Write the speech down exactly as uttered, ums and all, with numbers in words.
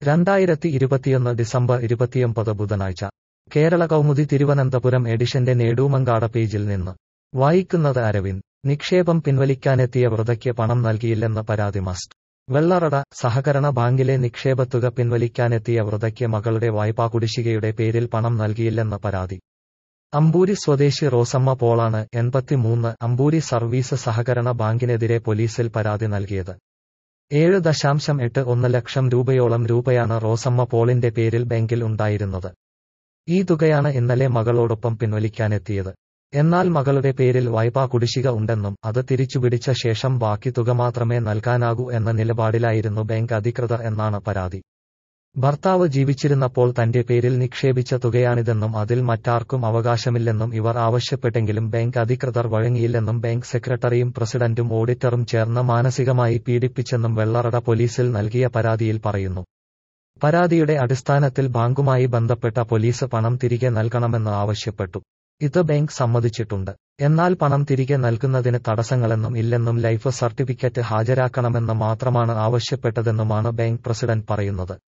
രണ്ടായിരത്തി ഇരുപത്തിയൊന്ന് ഡിസംബർ ഇരുപത്തിയൊമ്പത് ബുധനാഴ്ച കേരള കൗമുദി തിരുവനന്തപുരം എഡിഷന്റെ നേടൂമങ്കാട പേജിൽ നിന്ന് വായിക്കുന്നത് അരവിന്ദ്. നിക്ഷേപം പിൻവലിക്കാനെത്തിയ വൃദ്ധയ്ക്ക് പണം നൽകിയില്ലെന്ന് പരാതി. മസ്റ്റ് വെള്ളറട സഹകരണ ബാങ്കിലെ നിക്ഷേപത്തുക പിൻവലിക്കാനെത്തിയ വൃദ്ധയ്ക്ക് മകളുടെ വായ്പാ കുടിശ്ശികയുടെ പേരിൽ പണം നൽകിയില്ലെന്ന് പരാതി. അമ്പൂരി സ്വദേശി റോസമ്മ പോളാണ് എൺപത്തിമൂന്ന് അമ്പൂരി സർവീസ് സഹകരണ ബാങ്കിനെതിരെ പോലീസിൽ പരാതി നൽകിയത്. ഏഴ് ദശാംശം എട്ട് ഒന്ന് ലക്ഷം രൂപയോളം രൂപയാണ് റോസമ്മ പോളിന്റെ പേരിൽ ബാങ്കിൽ ഉണ്ടായിരുന്നത്. ഈ തുകയാണ് ഇന്നലെ മകളോടൊപ്പം പിൻവലിക്കാനെത്തിയത്. എന്നാൽ മകളുടെ പേരിൽ വായ്പാ കുടിശ്ശിക ഉണ്ടെന്നും അത് തിരിച്ചുപിടിച്ച ശേഷം ബാക്കി തുക മാത്രമേ നൽകാനാകൂ എന്ന നിലപാടിലായിരുന്നു ബാങ്ക് അധികൃതർ എന്നാണ് പരാതി. ഭർത്താവ് ജീവിച്ചിരുന്നപ്പോൾ തന്റെ പേരിൽ നിക്ഷേപിച്ച തുകയാണിതെന്നും അതിൽ മറ്റാർക്കും അവകാശമില്ലെന്നും ഇവർ ആവശ്യപ്പെട്ടെങ്കിലും ബാങ്ക് അധികൃതർ വഴങ്ങിയില്ലെന്നും ബാങ്ക് സെക്രട്ടറിയും പ്രസിഡന്റും ഓഡിറ്ററും ചേർന്ന് മാനസികമായി പീഡിപ്പിച്ചെന്നും വെള്ളറട പോലീസിൽ നൽകിയ പരാതിയിൽ പറയുന്നു. പരാതിയുടെ അടിസ്ഥാനത്തിൽ ബാങ്കുമായി ബന്ധപ്പെട്ട പോലീസ് പണം തിരികെ നൽകണമെന്ന് ആവശ്യപ്പെട്ടു. ഇത് ബാങ്ക് സമ്മതിച്ചിട്ടുണ്ട്. എന്നാൽ പണം തിരികെ നൽകുന്നതിന് തടസ്സങ്ങളെന്നും ഇല്ലെന്നും ലൈഫ് സർട്ടിഫിക്കറ്റ് ഹാജരാക്കണമെന്ന് മാത്രമാണ് ആവശ്യപ്പെട്ടതെന്നുമാണ് ബാങ്ക് പ്രസിഡന്റ് പറയുന്നത്.